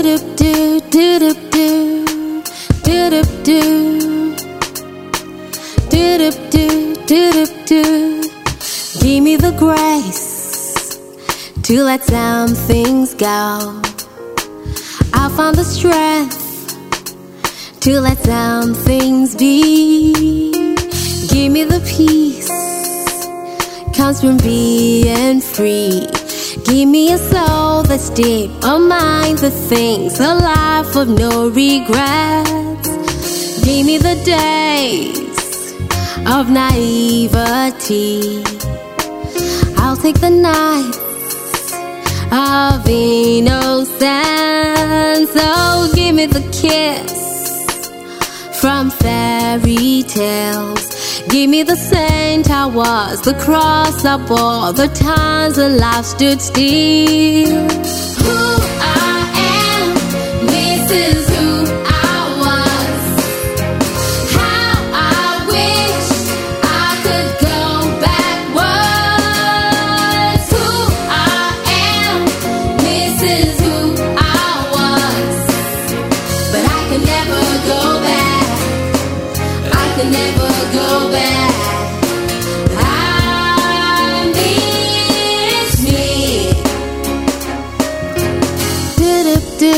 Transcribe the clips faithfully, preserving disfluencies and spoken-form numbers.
do do do do do do do do do do do do. Give me the grace to let some things go. I'll find the strength to let some things be. Give me the peace comes from being free. Give me a soul that's deep, a mind that thinks, a life of no regrets. Give me the days of naivety. I'll take the nights of innocence. Oh, give me the kiss from fairy tales. Give me the saint I was, the cross I bore, the times when life stood still. Who I am, this is who I was. How I wish I could go backwards. Who I am, this is who I was. But I can never go back. I can never go back. I miss me. Do-do-do,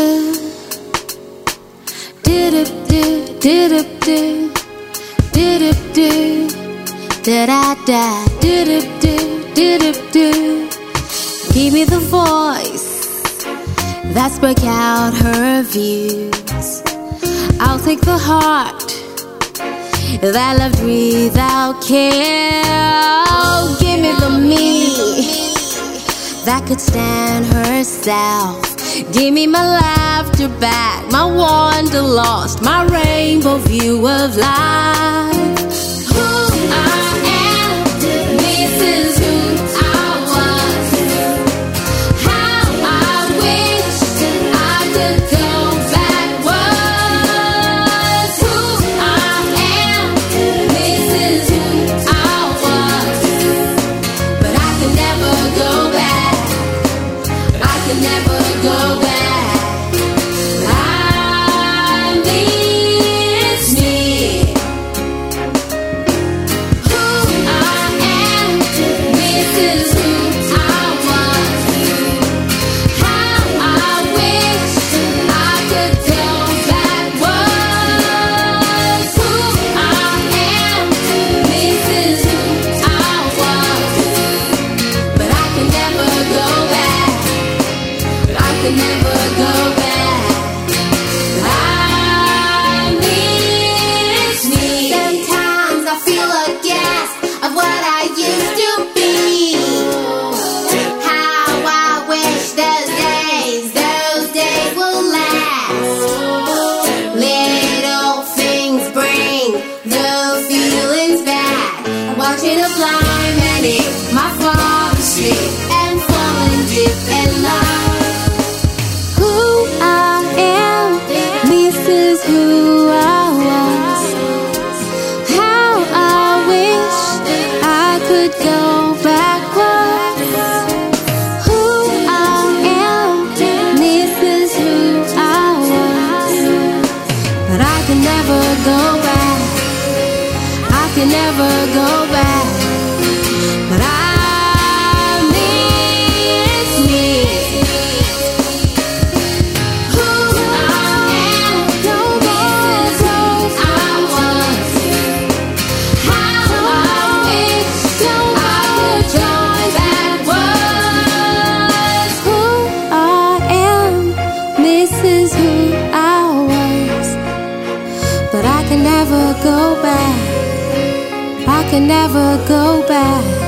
do-do-do, do-do-do, do-do-do, da-da-da, do-do-do, do-do-do. Give me the voice that spoke out her views. I'll take the heart that loved without care. Oh, give me the me that could stand herself. Give me my laughter back, my wonder lost, my rainbow view of life. Who I am, this is who I was. How I wish I could go backwards. Who I am, this is who I was. But I can never go back. I can never go back. I miss me. Who I am, this is who I was. How I wish I could go backwards. Who I am, this is who I was. But I can never go back. I can never go back. I miss me. Sometimes I feel a gas of what I used to be. How I wish those days, those days will last. Little things bring those feelings back. Watching a blind man in my father's street and falling deep in love. Who I am, this is who I was. How I wish I could go backwards. Who I am, this is who I was. But I can never go back. I can never go back. But I miss me. Who I am, this is who I was. How I wish I could join backwards. Who I am, this is who I was. But I can never go back. I can never go back.